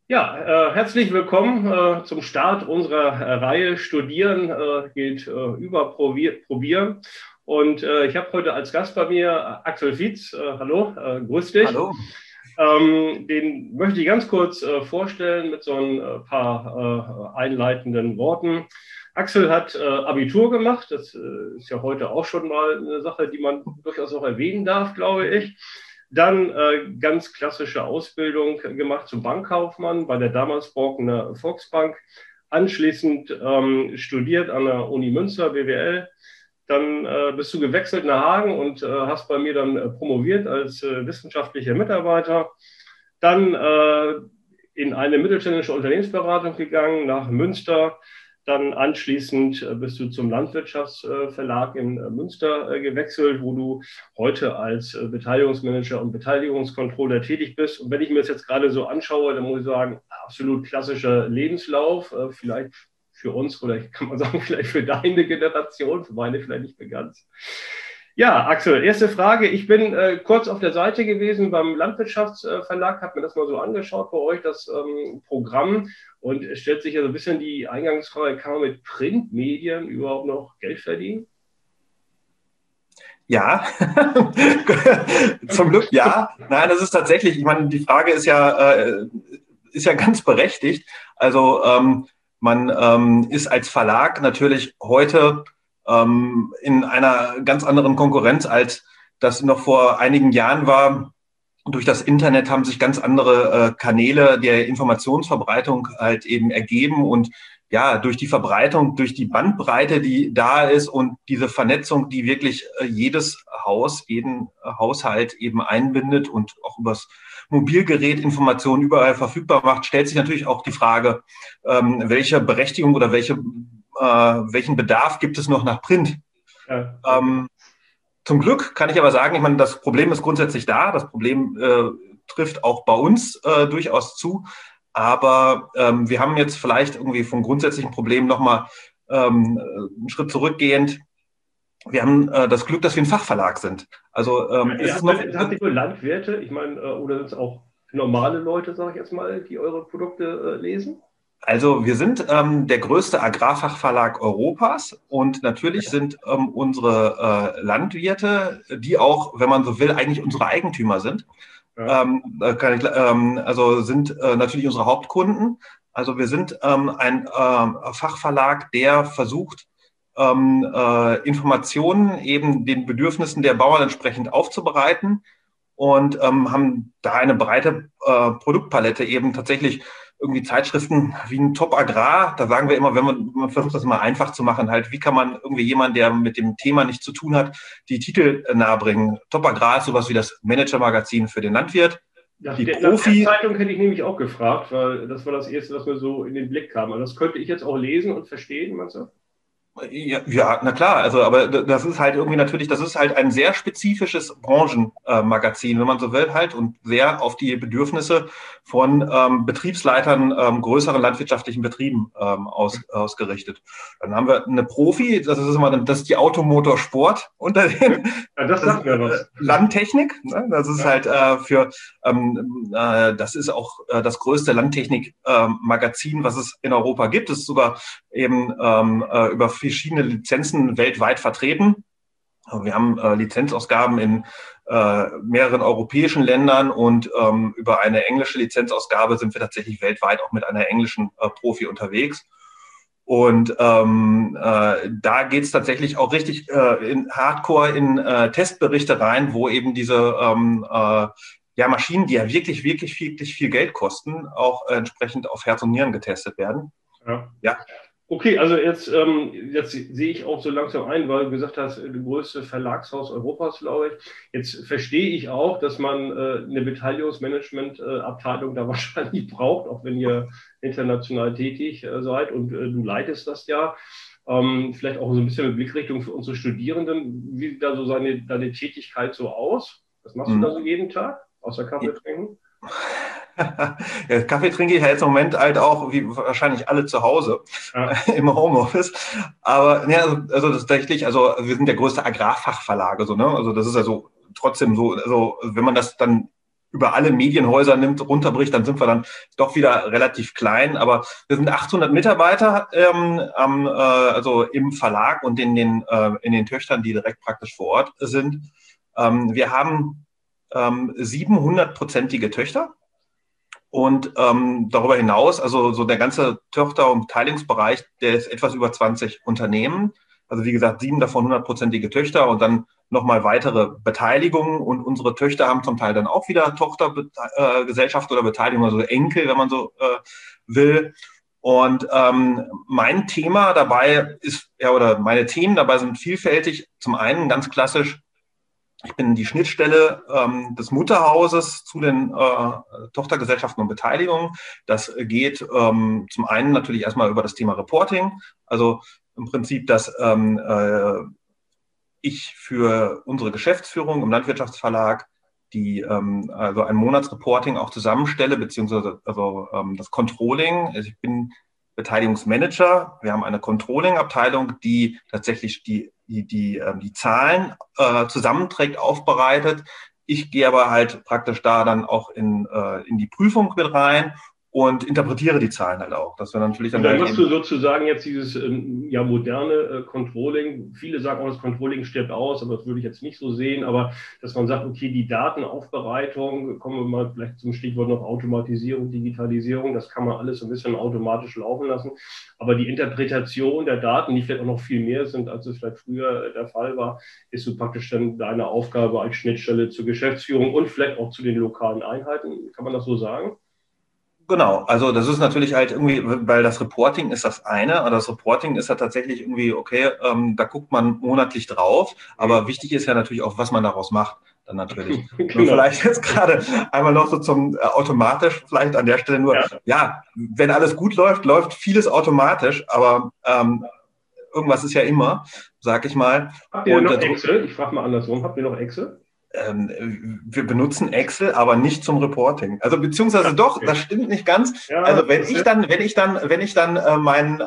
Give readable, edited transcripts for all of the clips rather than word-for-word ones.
Ja, herzlich willkommen zum Start unserer Reihe Studieren geht über Probieren. Und ich habe heute als Gast bei mir Axel Fietz. Hallo, grüß dich. Hallo. Den möchte ich ganz kurz vorstellen mit so ein paar einleitenden Worten. Axel hat Abitur gemacht. Das ist ja heute auch schon mal eine Sache, die man durchaus auch erwähnen darf, glaube ich. Dann ganz klassische Ausbildung gemacht zum Bankkaufmann bei der damals Borkener Volksbank. Anschließend studiert an der Uni Münster, BWL. Dann bist du gewechselt nach Hagen und hast bei mir dann promoviert als wissenschaftlicher Mitarbeiter. Dann in eine mittelständische Unternehmensberatung gegangen, nach Münster. Dann anschließend bist du zum Landwirtschaftsverlag in Münster gewechselt, wo du heute als Beteiligungsmanager und Beteiligungscontroller tätig bist. Und wenn ich mir das jetzt gerade so anschaue, dann muss ich sagen, absolut klassischer Lebenslauf. Vielleicht für uns oder kann man sagen, vielleicht für deine Generation, für meine vielleicht nicht mehr ganz. Ja, Axel, erste Frage. Ich bin kurz auf der Seite gewesen beim Landwirtschaftsverlag, habe mir das mal so angeschaut bei euch, das Programm. Und es stellt sich ja so ein bisschen die Eingangsfrage, kann man mit Printmedien überhaupt noch Geld verdienen? Ja, zum Glück ja. Nein, das ist tatsächlich, ich meine, die Frage ist ja ganz berechtigt. Also man ist als Verlag natürlich heute in einer ganz anderen Konkurrenz, als das noch vor einigen Jahren war. Durch das Internet haben sich ganz andere Kanäle der Informationsverbreitung halt eben ergeben und ja, durch die Verbreitung, durch die Bandbreite, die da ist und diese Vernetzung, die wirklich jedes Haus, jeden Haushalt eben einbindet und auch übers Mobilgerät Informationen überall verfügbar macht, stellt sich natürlich auch die Frage, welche Berechtigung oder welchen Bedarf gibt es noch nach Print? Ja. Zum Glück kann ich aber sagen, ich meine, das Problem ist grundsätzlich da. Das Problem trifft auch bei uns durchaus zu. Aber wir haben jetzt vielleicht irgendwie vom grundsätzlichen Problem nochmal einen Schritt zurückgehend. Wir haben das Glück, dass wir ein Fachverlag sind. Also ist es noch. Habt ihr nur Landwirte? Ich meine, oder sind es auch normale Leute, sage ich jetzt mal, die eure Produkte lesen? Also wir sind der größte Agrarfachverlag Europas und natürlich sind unsere Landwirte, die auch, wenn man so will, eigentlich unsere Eigentümer sind, Ja. also sind natürlich unsere Hauptkunden. Also wir sind ein Fachverlag, der versucht, Informationen eben den Bedürfnissen der Bauern entsprechend aufzubereiten und haben da eine breite Produktpalette eben tatsächlich irgendwie Zeitschriften wie ein Top Agrar, da sagen wir immer, wenn man versucht, das immer einfach zu machen, halt, wie kann man irgendwie jemand, der mit dem Thema nichts zu tun hat, die Titel nahebringen. Top Agrar ist sowas wie das Manager-Magazin für den Landwirt. Nach der Zeitung hätte ich nämlich auch gefragt, weil das war das Erste, was mir so in den Blick kam. Also das könnte ich jetzt auch lesen und verstehen, meinst du? Ja, na klar, also aber das ist halt irgendwie natürlich, das ist halt ein sehr spezifisches Branchenmagazin, wenn man so will halt und sehr auf die Bedürfnisse von Betriebsleitern größeren landwirtschaftlichen Betrieben ausgerichtet. Dann haben wir eine Profi, das ist die Automotorsport unter den ja, das sagt mir was. Landtechnik, ne? Das ist halt das ist auch das größte Landtechnik-Magazin, was es in Europa gibt. Es ist sogar eben über verschiedene Lizenzen weltweit vertreten. Wir haben Lizenzausgaben in mehreren europäischen Ländern und über eine englische Lizenzausgabe sind wir tatsächlich weltweit auch mit einer englischen Profi unterwegs. Und da geht's tatsächlich auch richtig in Hardcore in Testberichte rein, wo eben diese Maschinen, die ja wirklich viel Geld kosten, auch entsprechend auf Herz und Nieren getestet werden. Ja. Okay, also jetzt sehe ich auch so langsam ein, weil du gesagt hast, das größte Verlagshaus Europas, glaube ich. Jetzt verstehe ich auch, dass man eine Beteiligungsmanagement-Abteilung da wahrscheinlich braucht, auch wenn ihr international tätig seid und du leitest das ja. Vielleicht auch so ein bisschen mit Blickrichtung für unsere Studierenden. Wie sieht da so deine Tätigkeit so aus? Was machst du da so jeden Tag, außer Kaffee trinken? Ja, Kaffee trinke ich ja jetzt im Moment halt auch, wie wahrscheinlich alle zu Hause, im Homeoffice. Aber ja, also tatsächlich, also wir sind der größte Agrarfachverlag, also, ne? Also das ist also trotzdem so, also wenn man das dann über alle Medienhäuser nimmt, runterbricht, dann sind wir dann doch wieder relativ klein. Aber wir sind 800 Mitarbeiter also im Verlag und in den Töchtern, die direkt praktisch vor Ort sind. Wir haben 700-prozentige Töchter. Und darüber hinaus, also so der ganze Tochter- und Beteiligungsbereich, der ist etwas über 20 Unternehmen. Also wie gesagt, 7 davon 100-prozentige Töchter und dann nochmal weitere Beteiligungen. Und unsere Töchter haben zum Teil dann auch wieder Tochtergesellschaft oder Beteiligung, also Enkel, wenn man so will. Und mein Thema dabei ist, ja, oder meine Themen dabei sind vielfältig. Zum einen ganz klassisch, ich bin die Schnittstelle des Mutterhauses zu den Tochtergesellschaften und Beteiligungen. Das geht zum einen natürlich erstmal über das Thema Reporting. Also im Prinzip, dass ich für unsere Geschäftsführung im Landwirtschaftsverlag also ein Monatsreporting auch zusammenstelle, beziehungsweise das Controlling. Also ich bin Beteiligungsmanager. Wir haben eine Controlling-Abteilung, die tatsächlich die Zahlen zusammenträgt, aufbereitet. Ich gehe aber halt praktisch da dann auch in die Prüfung mit rein und interpretiere die Zahlen halt auch. Das wäre natürlich dann machst du sozusagen jetzt dieses moderne Controlling. Viele sagen auch, das Controlling stirbt aus, aber das würde ich jetzt nicht so sehen. Aber dass man sagt, okay, die Datenaufbereitung, kommen wir mal vielleicht zum Stichwort noch Automatisierung, Digitalisierung, das kann man alles so ein bisschen automatisch laufen lassen. Aber die Interpretation der Daten, die vielleicht auch noch viel mehr sind, als es vielleicht früher der Fall war, ist so praktisch dann deine Aufgabe als Schnittstelle zur Geschäftsführung und vielleicht auch zu den lokalen Einheiten. Kann man das so sagen? Genau, also das ist natürlich halt irgendwie, weil das Reporting ist das eine, aber das Reporting ist ja tatsächlich irgendwie, okay, da guckt man monatlich drauf, aber wichtig ist ja natürlich auch, was man daraus macht, dann natürlich. Genau. Und vielleicht jetzt gerade einmal noch so zum automatisch, vielleicht an der Stelle nur, ja, wenn alles gut läuft, läuft vieles automatisch, aber irgendwas ist ja immer, sag ich mal. Habt ihr noch Excel? Ich frage mal andersrum, habt ihr noch Excel? Wir benutzen Excel, aber nicht zum Reporting. Also beziehungsweise doch, das stimmt nicht ganz. Ja, also wenn ich dann meinen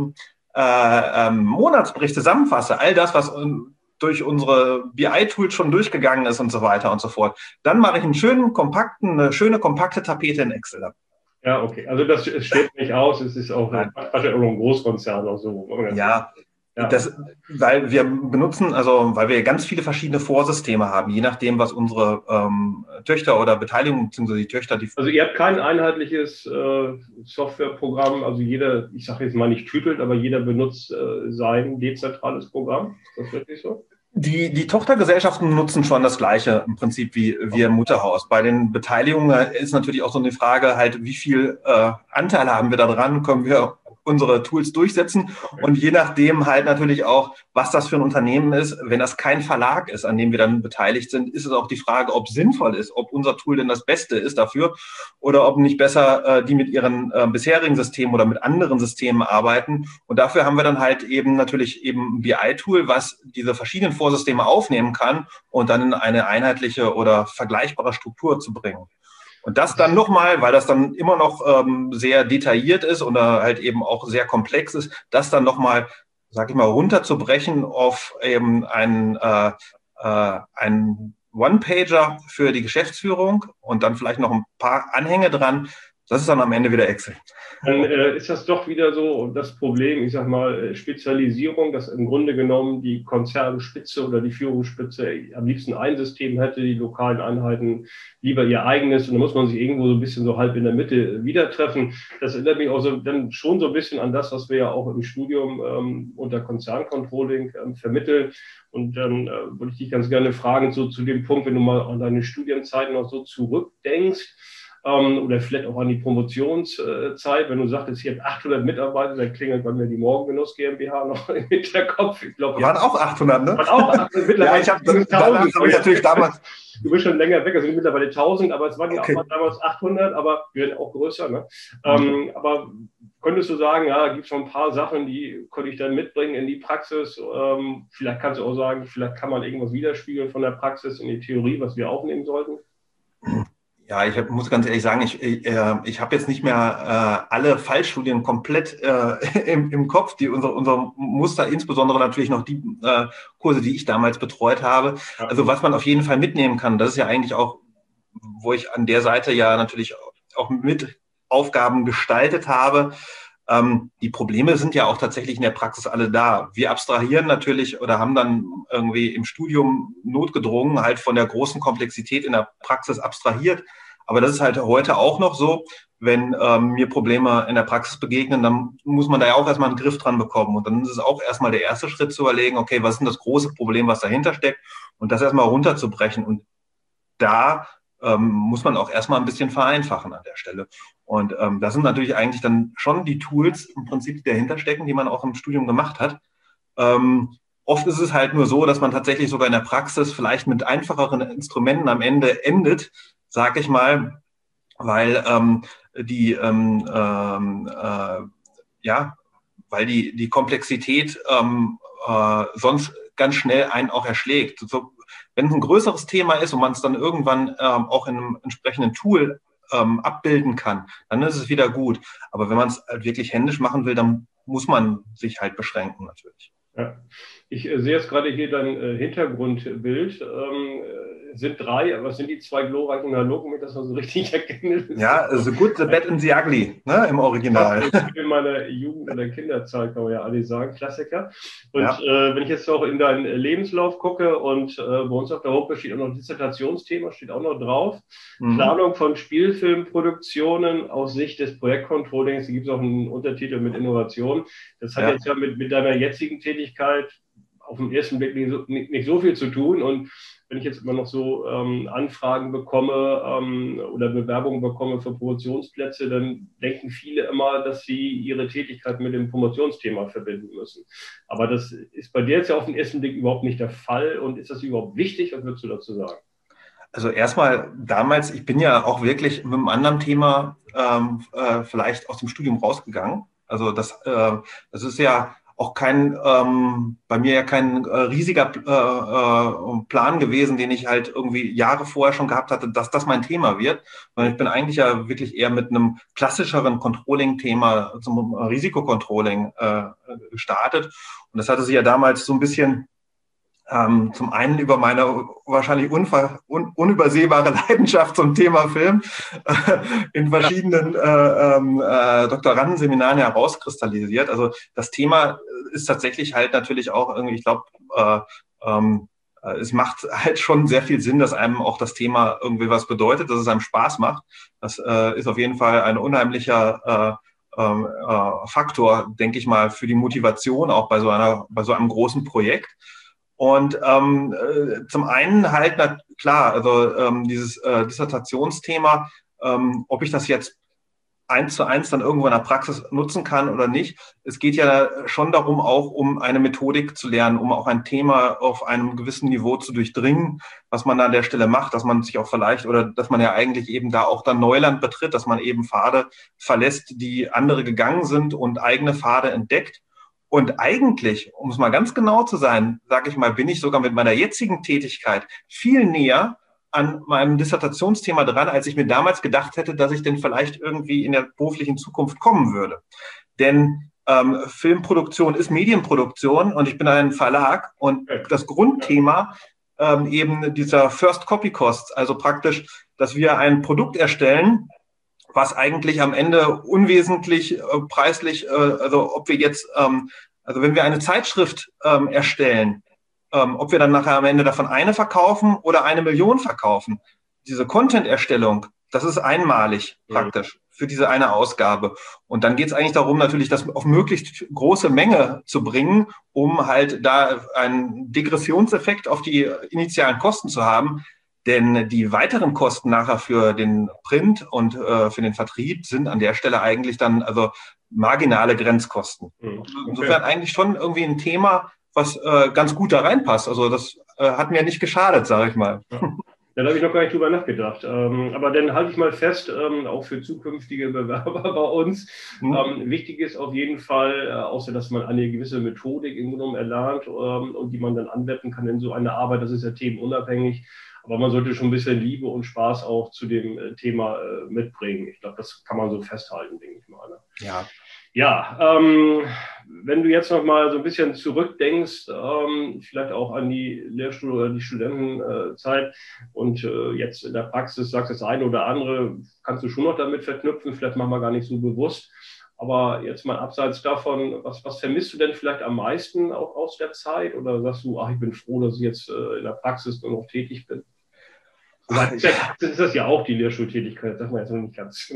Monatsbericht zusammenfasse, all das, was durch unsere BI-Tools schon durchgegangen ist und so weiter und so fort, dann mache ich eine schöne, kompakte Tapete in Excel. Ja, okay. Also das steht nicht aus. Es ist auch wahrscheinlich auch ein Großkonzern oder so. Ja. Weil wir benutzen, also weil wir ganz viele verschiedene Vorsysteme haben, je nachdem, was unsere Töchter oder Beteiligung bzw. die Töchter, Also ihr habt kein einheitliches Softwareprogramm, also jeder, ich sage jetzt mal nicht tütelt, aber jeder benutzt sein dezentrales Programm. Ist das wirklich so? Die Tochtergesellschaften nutzen schon das Gleiche im Prinzip wie wir im Mutterhaus. Bei den Beteiligungen ist natürlich auch so eine Frage halt, wie viel Anteile haben wir da dran, können wir unsere Tools durchsetzen und je nachdem halt natürlich auch, was das für ein Unternehmen ist. Wenn das kein Verlag ist, an dem wir dann beteiligt sind, ist es auch die Frage, ob es sinnvoll ist, ob unser Tool denn das Beste ist dafür oder ob nicht besser die mit ihren bisherigen Systemen oder mit anderen Systemen arbeiten. Und dafür haben wir dann halt eben natürlich eben ein BI-Tool, was diese verschiedenen Vorsysteme aufnehmen kann und dann in eine einheitliche oder vergleichbare Struktur zu bringen. Und das dann nochmal, weil das dann immer noch sehr detailliert ist oder halt eben auch sehr komplex ist, das dann nochmal, sag ich mal, runterzubrechen auf eben ein One-Pager für die Geschäftsführung und dann vielleicht noch ein paar Anhänge dran. Das ist dann am Ende wieder Excel. Dann ist das doch wieder so das Problem, ich sag mal, Spezialisierung, dass im Grunde genommen die Konzernspitze oder die Führungsspitze am liebsten ein System hätte, die lokalen Einheiten lieber ihr eigenes und da muss man sich irgendwo so ein bisschen so halb in der Mitte wieder treffen. Das erinnert mich auch so, dann schon so ein bisschen an das, was wir ja auch im Studium unter Konzerncontrolling vermitteln. Und dann würde ich dich ganz gerne fragen, so zu dem Punkt, wenn du mal an deine Studienzeiten noch so zurückdenkst, oder vielleicht auch an die Promotionszeit, wenn du sagtest, hier 800 Mitarbeiter, dann klingelt bei mir die Morgengenuss GmbH noch im Hinterkopf. Ich glaube, waren auch 800, ne? Waren auch 800 mittlerweile. Ja, hab ich natürlich damals. Du bist schon länger weg, also mittlerweile 1000, aber es waren ja auch mal damals 800, aber wir werden auch größer, ne? Aber könntest du sagen, ja, da gibt es schon ein paar Sachen, die konnte ich dann mitbringen in die Praxis. Vielleicht kannst du auch sagen, vielleicht kann man irgendwas widerspiegeln von der Praxis in die Theorie, was wir aufnehmen sollten. Ja, muss ganz ehrlich sagen, ich habe jetzt nicht mehr alle Fallstudien komplett im Kopf, die unser Muster, insbesondere natürlich noch die Kurse, die ich damals betreut habe. Ja. Also was man auf jeden Fall mitnehmen kann, das ist ja eigentlich auch, wo ich an der Seite ja natürlich auch mit Aufgaben gestaltet habe. Die Probleme sind ja auch tatsächlich in der Praxis alle da. Wir abstrahieren natürlich oder haben dann irgendwie im Studium notgedrungen halt von der großen Komplexität in der Praxis abstrahiert. Aber das ist halt heute auch noch so. Wenn mir Probleme in der Praxis begegnen, dann muss man da ja auch erstmal einen Griff dran bekommen. Und dann ist es auch erstmal der erste Schritt zu überlegen, okay, was ist denn das große Problem, was dahinter steckt? Und das erstmal runterzubrechen. Und da muss man auch erstmal ein bisschen vereinfachen an der Stelle. Und das sind natürlich eigentlich dann schon die Tools im Prinzip, die dahinter stecken, die man auch im Studium gemacht hat. Oft ist es halt nur so, dass man tatsächlich sogar in der Praxis vielleicht mit einfacheren Instrumenten am Ende endet, sag ich mal, weil weil die Komplexität sonst ganz schnell einen auch erschlägt. So, wenn es ein größeres Thema ist und man es dann irgendwann auch in einem entsprechenden Tool abbilden kann, dann ist es wieder gut. Aber wenn man es halt wirklich händisch machen will, dann muss man sich halt beschränken natürlich. Ja. Ich sehe jetzt gerade hier dein Hintergrundbild. Sind drei, was sind die zwei glorreichen Halogen, wenn ich das mal so richtig erkenne? Ja, The Good, The Bad and The Ugly, ne, im Original. In meiner Jugend- oder Kinderzeit kann man ja alle sagen, Klassiker. Und wenn ich jetzt auch in deinen Lebenslauf gucke und bei uns auf der Homepage steht auch noch Dissertationsthema, steht auch noch drauf. Planung von Spielfilmproduktionen aus Sicht des Projektcontrollings. Da gibt es auch einen Untertitel mit Innovation. Das hat jetzt ja mit deiner jetzigen Tätigkeit auf den ersten Blick nicht so viel zu tun. Und wenn ich jetzt immer noch so Anfragen bekomme oder Bewerbungen bekomme für Promotionsplätze, dann denken viele immer, dass sie ihre Tätigkeit mit dem Promotionsthema verbinden müssen. Aber das ist bei dir jetzt ja auf den ersten Blick überhaupt nicht der Fall. Und ist das überhaupt wichtig? Was würdest du dazu sagen? Also erstmal damals, ich bin ja auch wirklich mit einem anderen Thema vielleicht aus dem Studium rausgegangen. Also das ist ja auch bei mir ja kein riesiger Plan gewesen, den ich halt irgendwie Jahre vorher schon gehabt hatte, dass das mein Thema wird. Sondern ich bin eigentlich ja wirklich eher mit einem klassischeren Controlling-Thema zum Risikocontrolling gestartet. Und das hatte sich ja damals so ein bisschen zum einen über meine wahrscheinlich unübersehbare Leidenschaft zum Thema Film in verschiedenen Doktorandenseminaren herauskristallisiert. Also das Thema ist tatsächlich halt natürlich auch irgendwie, ich glaube, es macht halt schon sehr viel Sinn, dass einem auch das Thema irgendwie was bedeutet, dass es einem Spaß macht. Das ist auf jeden Fall ein unheimlicher Faktor, denke ich mal, für die Motivation auch bei so einem großen Projekt. Und zum einen halt, klar, also dieses Dissertationsthema, ob ich das jetzt 1:1 dann irgendwo in der Praxis nutzen kann oder nicht. Es geht ja schon darum, auch um eine Methodik zu lernen, um auch ein Thema auf einem gewissen Niveau zu durchdringen, was man da an der Stelle macht, dass man sich auch vielleicht oder dass man ja eigentlich eben da auch dann Neuland betritt, dass man eben Pfade verlässt, die andere gegangen sind und eigene Pfade entdeckt. Und eigentlich, um es mal ganz genau zu sein, sage ich mal, bin ich sogar mit meiner jetzigen Tätigkeit viel näher an meinem Dissertationsthema dran, als ich mir damals gedacht hätte, dass ich denn vielleicht irgendwie in der beruflichen Zukunft kommen würde. Denn Filmproduktion ist Medienproduktion und ich bin ein Verlag und das Grundthema eben dieser First Copy Costs, also praktisch, dass wir ein Produkt erstellen, was eigentlich am Ende unwesentlich preislich, also ob wir jetzt, also wenn wir eine Zeitschrift erstellen, ob wir dann nachher am Ende davon eine verkaufen oder 1 Million verkaufen. Diese Content-Erstellung, das ist einmalig praktisch für diese eine Ausgabe. Und dann geht es eigentlich darum, natürlich das auf möglichst große Menge zu bringen, um halt da einen Degressionseffekt auf die initialen Kosten zu haben. Denn die weiteren Kosten nachher für den Print und für den Vertrieb sind an der Stelle eigentlich dann also marginale Grenzkosten. Okay. Insofern eigentlich schon irgendwie ein Thema, was ganz gut da reinpasst. Also das hat mir nicht geschadet, sage ich mal. Ja. Da habe ich noch gar nicht drüber nachgedacht. Aber dann halte ich mal fest, auch für zukünftige Bewerber bei uns, wichtig ist auf jeden Fall, außer dass man eine gewisse Methodik im Grunde genommen erlernt und die man dann anwenden kann in so einer Arbeit, das ist ja themenunabhängig, aber man sollte schon ein bisschen Liebe und Spaß auch zu dem Thema mitbringen. Ich glaube, das kann man so festhalten, denke ich mal. Ne? Ja. Ja, wenn du jetzt noch mal so ein bisschen zurückdenkst, vielleicht auch an die Lehrstuhl- oder die Studentenzeit und jetzt in der Praxis sagst das eine oder andere, kannst du schon noch damit verknüpfen, vielleicht machen wir gar nicht so bewusst. Aber jetzt mal abseits davon, was vermisst du denn vielleicht am meisten auch aus der Zeit? Oder sagst du, ach, ich bin froh, dass ich jetzt in der Praxis nur noch tätig bin? Das ist das ja auch die Lehrschultätigkeit, das sagt man jetzt noch nicht ganz.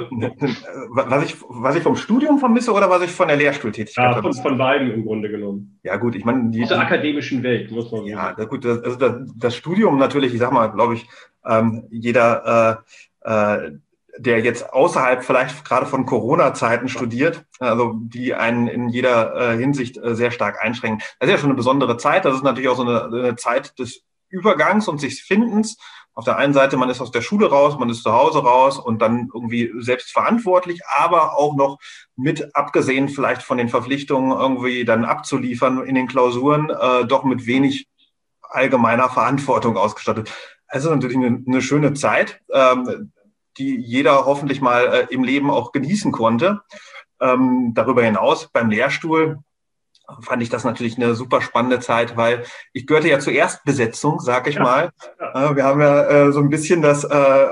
Was ich vom Studium vermisse oder was ich von der Lehrstuhltätigkeit vermisse? Von beiden im Grunde genommen. Ja gut, ich meine... Aus der akademischen Welt, muss man sagen. Ja, gut, das Studium natürlich, ich sag mal, glaube ich, jeder... der jetzt außerhalb vielleicht gerade von Corona-Zeiten studiert, also die einen in jeder Hinsicht sehr stark einschränken. Das ist ja schon eine besondere Zeit. Das ist natürlich auch so eine Zeit des Übergangs und sich Findens. Auf der einen Seite, man ist aus der Schule raus, man ist zu Hause raus und dann irgendwie selbst verantwortlich, aber auch noch mit, abgesehen vielleicht von den Verpflichtungen irgendwie dann abzuliefern in den Klausuren, doch mit wenig allgemeiner Verantwortung ausgestattet. Also natürlich eine schöne Zeit, die jeder hoffentlich mal im Leben auch genießen konnte. Darüber hinaus beim Lehrstuhl fand ich das natürlich eine super spannende Zeit, weil ich gehörte ja zur Erstbesetzung, sag ich mal. Wir haben ja so ein bisschen das,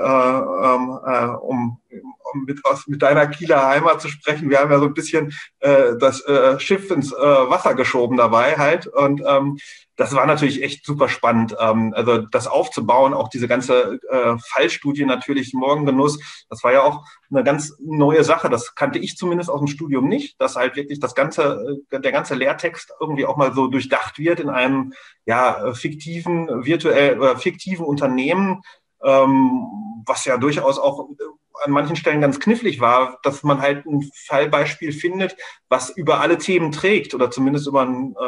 um mit deiner Kieler Heimat zu sprechen, wir haben ja so ein bisschen das Schiff ins Wasser geschoben dabei halt und das war natürlich echt super spannend. Also das aufzubauen, auch diese ganze Fallstudie natürlich, Morgengenuss, das war ja auch eine ganz neue Sache. Das kannte ich zumindest aus dem Studium nicht, dass halt wirklich der ganze Lehrtext irgendwie auch mal so durchdacht wird in einem fiktiven Unternehmen, was ja durchaus auch an manchen Stellen ganz knifflig war, dass man halt ein Fallbeispiel findet, was über alle Themen trägt oder zumindest über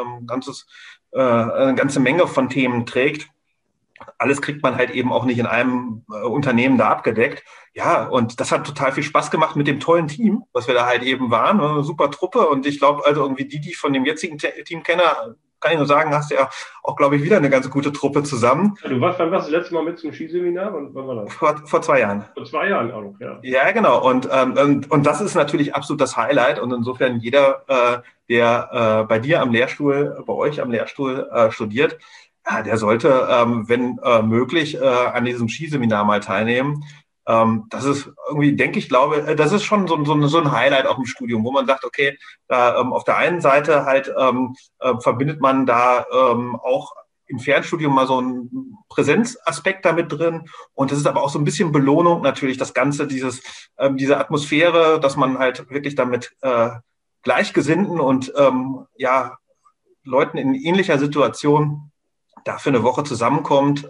eine ganze Menge von Themen trägt. Alles kriegt man halt eben auch nicht in einem Unternehmen da abgedeckt. Ja, und das hat total viel Spaß gemacht mit dem tollen Team, was wir da halt eben waren. Eine super Truppe. Und ich glaube, also irgendwie die ich von dem jetzigen Team kenne, kann ich nur sagen, hast du ja auch, glaube ich, wieder eine ganz gute Truppe zusammen. Wann warst du das letzte Mal mit zum Skiseminar? Wann war das? Vor 2 Jahren. Vor 2 Jahren auch, ja. Ja, genau. Und das ist natürlich absolut das Highlight. Und insofern jeder, der bei dir am Lehrstuhl, bei euch am Lehrstuhl studiert, ja, der sollte, wenn möglich, an diesem Skiseminar mal teilnehmen. Das ist irgendwie, glaube, das ist schon so ein Highlight auch im Studium, wo man sagt, okay, da, auf der einen Seite halt verbindet man da auch im Fernstudium mal so einen Präsenzaspekt damit drin. Und das ist aber auch so ein bisschen Belohnung natürlich, das Ganze, diese Atmosphäre, dass man halt wirklich damit Gleichgesinnten und Leuten in ähnlicher Situation da für eine Woche zusammenkommt,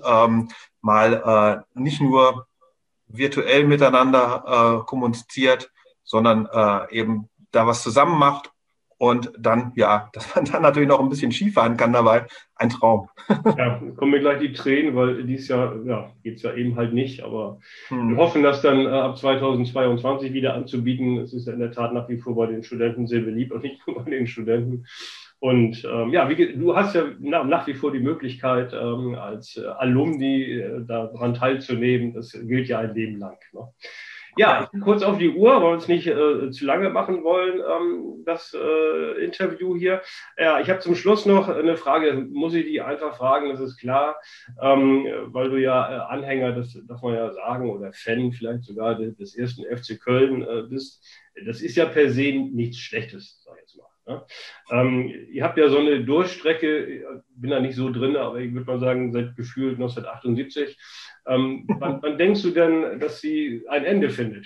mal nicht nur virtuell miteinander kommuniziert, sondern eben da was zusammen macht und dann, dass man dann natürlich noch ein bisschen Skifahren kann dabei, ein Traum. Ja, kommen mir gleich die Tränen, weil dieses Jahr geht es ja eben halt nicht, aber wir hoffen, das dann ab 2022 wieder anzubieten. Es ist ja in der Tat nach wie vor bei den Studenten sehr beliebt und nicht nur bei den Studenten. Und du hast ja nach wie vor die Möglichkeit, als Alumni daran teilzunehmen. Das gilt ja ein Leben lang. Ne? Ja, kurz auf die Uhr, weil wir uns nicht zu lange machen wollen, das Interview hier. Ja, ich habe zum Schluss noch eine Frage, muss ich die einfach fragen, das ist klar, weil du ja Anhänger, das darf man ja sagen, oder Fan vielleicht sogar des ersten FC Köln bist. Das ist ja per se nichts Schlechtes, sag ich jetzt mal. Ne? Ihr habt ja so eine Durchstrecke, bin da nicht so drin, aber ich würde mal sagen, seit gefühlt 1978. Wann denkst du denn, dass sie ein Ende findet?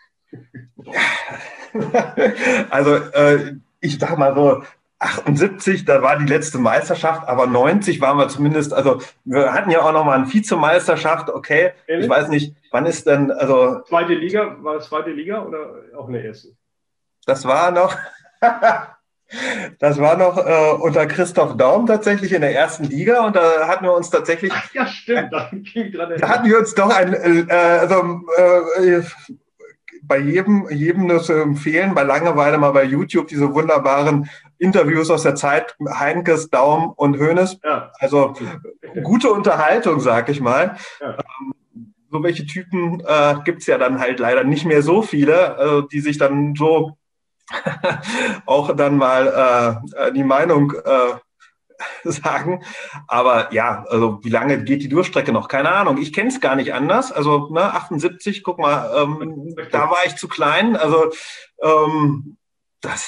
Also ich sage mal so, 78, da war die letzte Meisterschaft, aber 90 waren wir zumindest, also wir hatten ja auch noch mal eine Vizemeisterschaft, okay, ich weiß nicht, wann ist denn, also... Zweite Liga, war es zweite Liga oder auch eine erste? Das war noch... Das war noch unter Christoph Daum tatsächlich in der ersten Liga und da hatten wir uns tatsächlich... Ach ja, stimmt. Da hatten wir uns doch bei jedem nur zu empfehlen, bei Langeweile mal bei YouTube diese wunderbaren Interviews aus der Zeit, Heinkes, Daum und Hoeneß. Ja. Also gute Unterhaltung, sag ich mal. Ja. So welche Typen gibt es ja dann halt leider nicht mehr so viele, die sich dann so auch dann mal die Meinung sagen. Aber ja, also wie lange geht die Durchstrecke noch? Keine Ahnung. Ich kenne es gar nicht anders. Also 78, guck mal, da war ich zu klein. Also das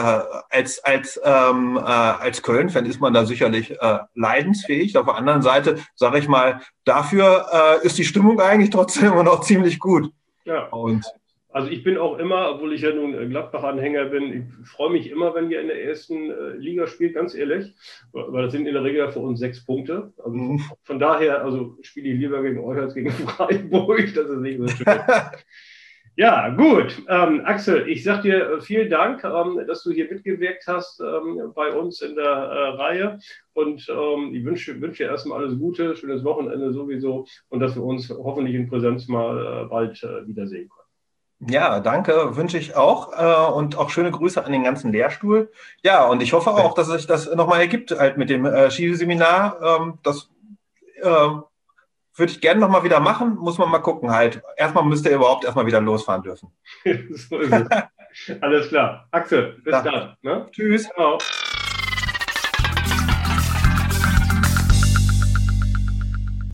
als Köln-Fan ist man da sicherlich leidensfähig. Auf der anderen Seite sage ich mal, dafür ist die Stimmung eigentlich trotzdem immer noch ziemlich gut. Ja. Und Also ich bin auch immer, obwohl ich ja nun Gladbach-Anhänger bin, ich freue mich immer, wenn wir in der ersten Liga spielen, ganz ehrlich, weil das sind in der Regel für uns 6 Punkte. Also von daher, also spiele ich lieber gegen euch als gegen Freiburg, das ist nicht so schön. Ja, gut. Axel, ich sage dir vielen Dank, dass du hier mitgewirkt hast bei uns in der Reihe. Und ich wünsche dir erstmal alles Gute, schönes Wochenende sowieso und dass wir uns hoffentlich in Präsenz mal bald wiedersehen können. ja, danke, wünsche ich auch und auch schöne Grüße an den ganzen Lehrstuhl. Ja, und ich hoffe auch, dass sich das nochmal ergibt halt mit dem Skiseminar. Das würde ich gerne nochmal wieder machen, muss man mal gucken halt. Erstmal müsst ihr überhaupt erstmal wieder losfahren dürfen. So ist es. Alles klar. Axel, bis dann. Ne? Tschüss. Ciao.